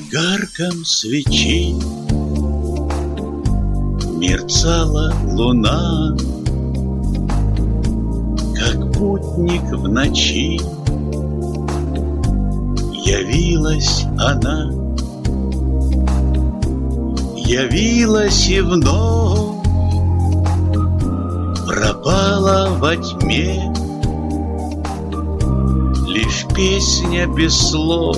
Огарком свечи мерцала луна, как путник в ночи явилась она. Явилась и вновь пропала во тьме. Лишь песня без слов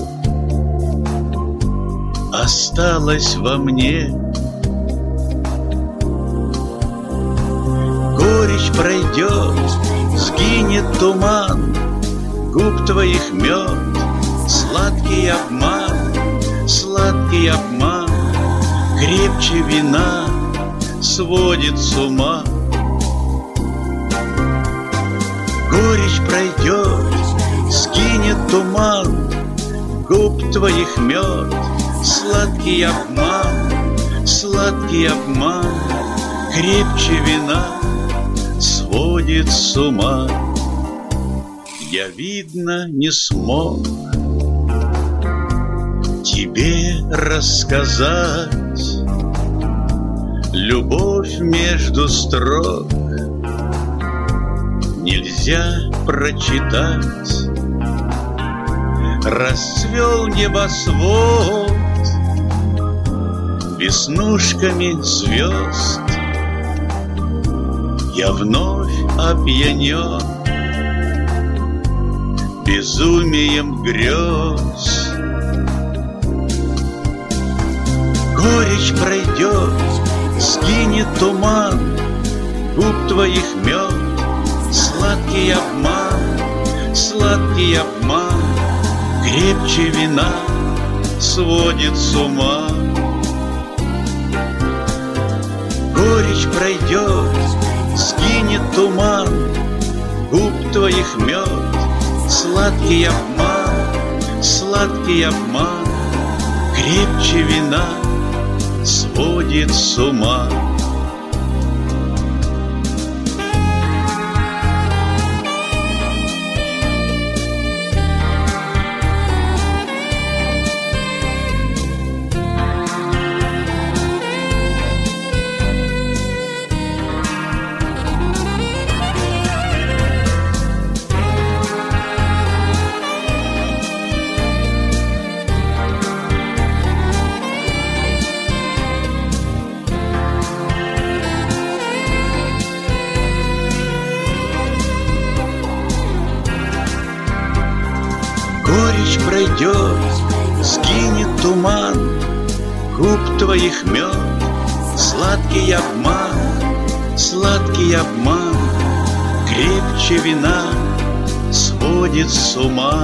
осталась во мне. Горечь пройдет, сгинет туман губ твоих мед. Сладкий обман, крепче вина сводит с ума. Горечь пройдет, сгинет туман губ твоих мед. Сладкий обман, крепче вина сводит с ума. Я, видно, не смог тебе рассказать любовь между строк. Нельзя прочитать. Расцвел небосвод веснушками звезд. Я вновь опьянен безумием грез. Горечь пройдет, сгинет туман губ твоих мед. Сладкий обман, крепче вина сводит с ума. Горечь пройдет, сгинет туман губ твоих мед. Сладкий обман, крепче вина сводит с ума. Горечь пройдет, сгинет туман губ твоих мед. Сладкий обман, крепче вина сводит с ума.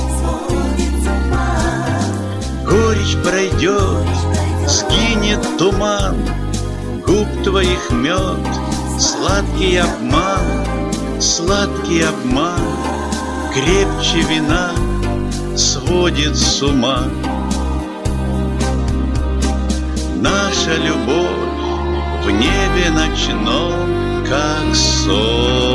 Горечь пройдет, сгинет туман губ твоих мед. Сладкий обман, крепче вина сводит с ума. Наша любовь в небе ночном, как сон.